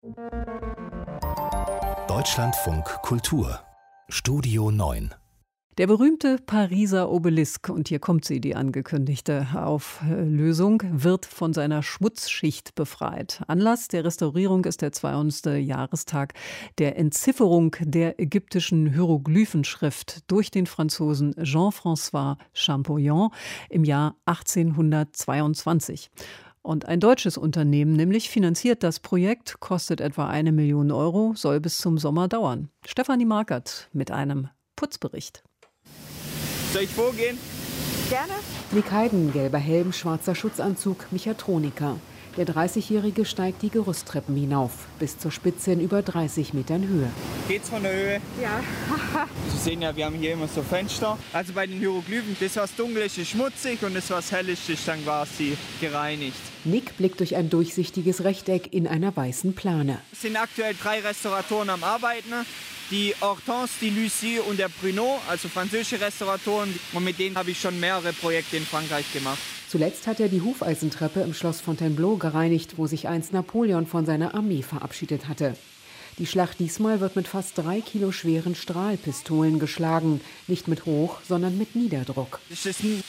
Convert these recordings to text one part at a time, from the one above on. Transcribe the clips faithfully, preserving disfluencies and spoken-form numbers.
Deutschlandfunk Kultur Studio neun. Der berühmte Pariser Obelisk, und hier kommt sie, die angekündigte Auflösung, wird von seiner Schmutzschicht befreit. Anlass der Restaurierung ist der zweihundertste Jahrestag der Entzifferung der ägyptischen Hieroglyphenschrift durch den Franzosen Jean-François Champollion im Jahr achtzehnhundertzweiundzwanzig. Und ein deutsches Unternehmen nämlich finanziert das Projekt, kostet etwa eine Million Euro, soll bis zum Sommer dauern. Stefanie Markert mit einem Putzbericht. Soll ich vorgehen? Gerne. Nick Heiden, gelber Helm, schwarzer Schutzanzug, Mechatroniker. Der dreißigjährige steigt die Gerüsttreppen hinauf, bis zur Spitze in über dreißig Metern Höhe. Geht's von der Höhe? Ja. Sie sehen ja, wir haben hier immer so Fenster. Also bei den Hieroglyphen, das was dunkel ist, ist schmutzig und das was hell ist, ist dann quasi gereinigt. Nick blickt durch ein durchsichtiges Rechteck in einer weißen Plane. Es sind aktuell drei Restauratoren am Arbeiten. Die Hortense, die Lucie und der Bruno, also französische Restauratoren. Und mit denen habe ich schon mehrere Projekte in Frankreich gemacht. Zuletzt hat er die Hufeisentreppe im Schloss Fontainebleau gereinigt, wo sich einst Napoleon von seiner Armee verabschiedet hatte. Die Schlacht diesmal wird mit fast drei Kilo schweren Strahlpistolen geschlagen. Nicht mit Hoch-, sondern mit Niederdruck. Das ist ein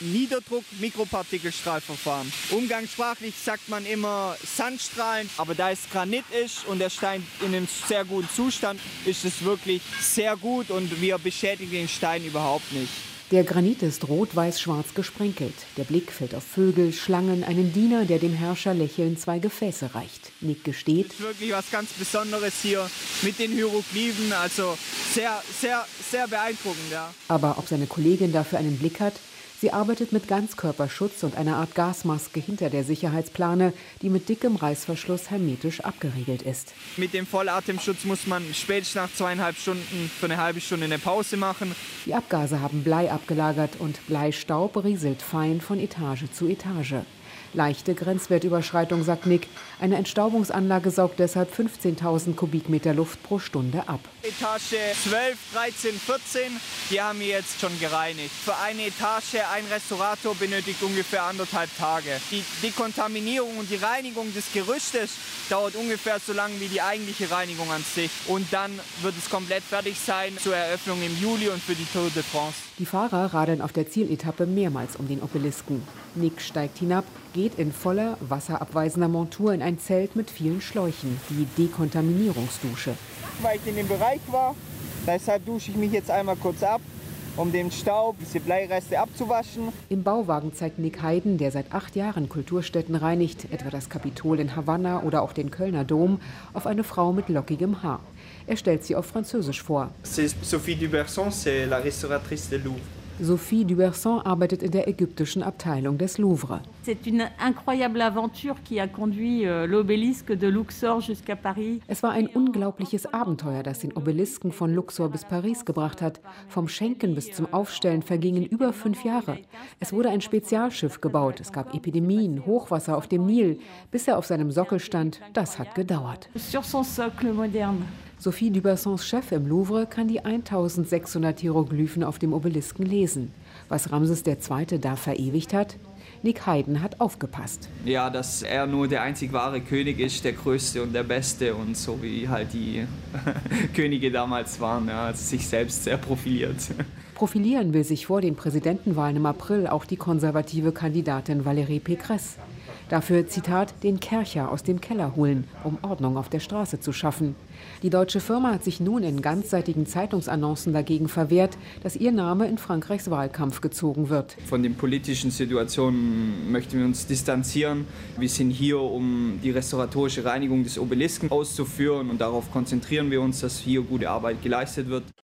Niederdruck-Mikropartikelstrahlverfahren. Umgangssprachlich sagt man immer Sandstrahlen, aber da es Granit ist und der Stein in einem sehr guten Zustand, ist es wirklich sehr gut und wir beschädigen den Stein überhaupt nicht. Der Granit ist rot-weiß-schwarz gesprenkelt. Der Blick fällt auf Vögel, Schlangen, einen Diener, der dem Herrscher lächelnd zwei Gefäße reicht. Nick gesteht: Das ist wirklich was ganz Besonderes hier mit den Hieroglyphen, also sehr, sehr, sehr beeindruckend. Ja. Aber ob seine Kollegin dafür einen Blick hat? Sie arbeitet mit Ganzkörperschutz und einer Art Gasmaske hinter der Sicherheitsplane, die mit dickem Reißverschluss hermetisch abgeriegelt ist. Mit dem Vollatemschutz muss man spätestens nach zweieinhalb Stunden für eine halbe Stunde eine Pause machen. Die Abgase haben Blei abgelagert und Bleistaub rieselt fein von Etage zu Etage. Leichte Grenzwertüberschreitung, sagt Nick. Eine Entstaubungsanlage saugt deshalb fünfzehntausend Kubikmeter Luft pro Stunde ab. Etage zwölf, dreizehn, vierzehn, die haben wir jetzt schon gereinigt. Für eine Etage, ein Restaurator benötigt ungefähr anderthalb Tage. Die Dekontaminierung und die Reinigung des Gerüstes dauert ungefähr so lange wie die eigentliche Reinigung an sich. Und dann wird es komplett fertig sein zur Eröffnung im Juli und für die Tour de France. Die Fahrer radeln auf der Zieletappe mehrmals um den Obelisken. Nick steigt hinab, geht in voller, wasserabweisender Montur in ein Zelt mit vielen Schläuchen, die Dekontaminierungsdusche. Weil ich in dem Bereich war, deshalb dusche ich mich jetzt einmal kurz ab, um den Staub, diese Bleireste abzuwaschen. Im Bauwagen zeigt Nick Heiden, der seit acht Jahren Kulturstätten reinigt, etwa das Kapitol in Havanna oder auch den Kölner Dom, auf eine Frau mit lockigem Haar. Er stellt sie auf Französisch vor. C'est Sophie Duberson, c'est la restauratrice de Louvre. Sophie Duberson arbeitet in der ägyptischen Abteilung des Louvre. C'est une incroyable aventure qui a conduit l'obélisque de Luxor jusqu'à Paris. Es war ein unglaubliches Abenteuer, das den Obelisken von Luxor bis Paris gebracht hat. Vom Schenken bis zum Aufstellen vergingen über fünf Jahre. Es wurde ein Spezialschiff gebaut. Es gab Epidemien, Hochwasser auf dem Nil, bis er auf seinem Sockel stand. Das hat gedauert. Sur son socle moderne. Sophie Dubersons Chef im Louvre kann die eintausendsechshundert Hieroglyphen auf dem Obelisken lesen. Was Ramses der Zweite da verewigt hat? Nick Heiden hat aufgepasst. Ja, dass er nur der einzig wahre König ist, der Größte und der Beste und so wie halt die Könige damals waren, ja, also sich selbst sehr profiliert. Profilieren will sich vor den Präsidentenwahlen im April auch die konservative Kandidatin Valérie Pécresse. Dafür, Zitat, den Kercher aus dem Keller holen, um Ordnung auf der Straße zu schaffen. Die deutsche Firma hat sich nun in ganzseitigen Zeitungsannoncen dagegen verwehrt, dass ihr Name in Frankreichs Wahlkampf gezogen wird. Von den politischen Situationen möchten wir uns distanzieren. Wir sind hier, um die restauratorische Reinigung des Obelisken auszuführen und darauf konzentrieren wir uns, dass hier gute Arbeit geleistet wird.